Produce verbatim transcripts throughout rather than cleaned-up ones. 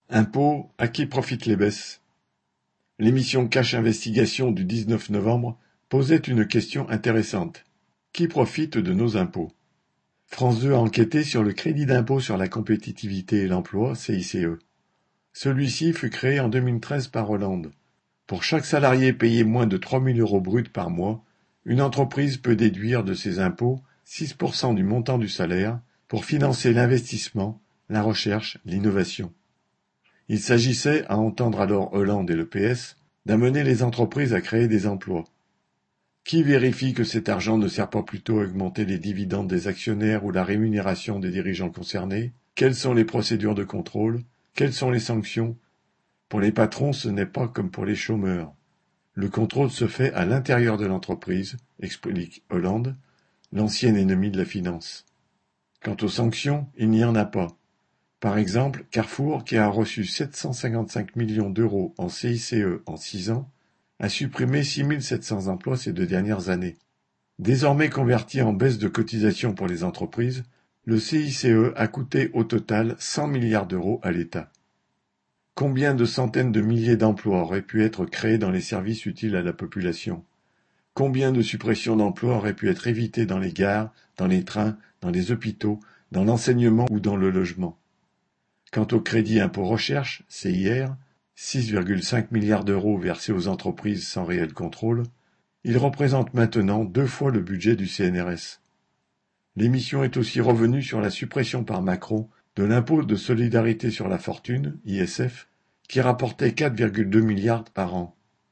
Impôts, à qui profitent les baisses? L'émission Cash Investigation du dix-neuf novembre posait une question intéressante. Qui profite de nos impôts? France deux a enquêté sur le crédit d'impôt sur la compétitivité et l'emploi, C I C E. Celui-ci fut créé en deux mille treize par Hollande. Pour chaque salarié payé moins de trois mille euros bruts par mois, une entreprise peut déduire de ses impôts six pour cent du montant du salaire pour financer l'investissement, la recherche, l'innovation. Il s'agissait, à entendre alors Hollande et le P S, d'amener les entreprises à créer des emplois. Qui vérifie que cet argent ne sert pas plutôt à augmenter les dividendes des actionnaires ou la rémunération des dirigeants concernés? Quelles sont les procédures de contrôle? Quelles sont les sanctions? Pour les patrons, ce n'est pas comme pour les chômeurs. Le contrôle se fait à l'intérieur de l'entreprise, explique Hollande, l'ancien ennemi de la finance. Quant aux sanctions, il n'y en a pas. Par exemple, Carrefour, qui a reçu sept cent cinquante-cinq millions d'euros en C I C E en six ans, a supprimé six mille sept cents emplois ces deux dernières années. Désormais converti en baisse de cotisations pour les entreprises, le C I C E a coûté au total cent milliards d'euros à l'État. Combien de centaines de milliers d'emplois auraient pu être créés dans les services utiles à la population? Combien de suppressions d'emplois auraient pu être évitées dans les gares, dans les trains, dans les hôpitaux, dans l'enseignement ou dans le logement? Quant au crédit impôt recherche, C I R, six virgule cinq milliards d'euros versés aux entreprises sans réel contrôle, il représente maintenant deux fois le budget du C N R S. L'émission est aussi revenue sur la suppression par Macron de l'impôt de solidarité sur la fortune, I S F, qui rapportait quatre virgule deux milliards par an.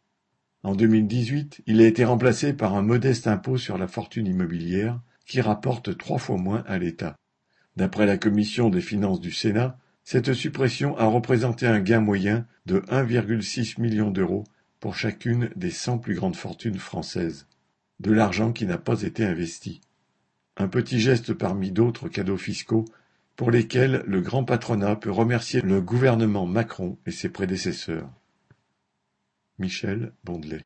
En deux mille dix-huit, il a été remplacé par un modeste impôt sur la fortune immobilière qui rapporte trois fois moins à l'État. D'après la commission des finances du Sénat, cette suppression a représenté un gain moyen de un virgule six million d'euros pour chacune des cent plus grandes fortunes françaises. De l'argent qui n'a pas été investi. Un petit geste parmi d'autres cadeaux fiscaux pour lesquels le grand patronat peut remercier le gouvernement Macron et ses prédécesseurs. Michel Bondelet.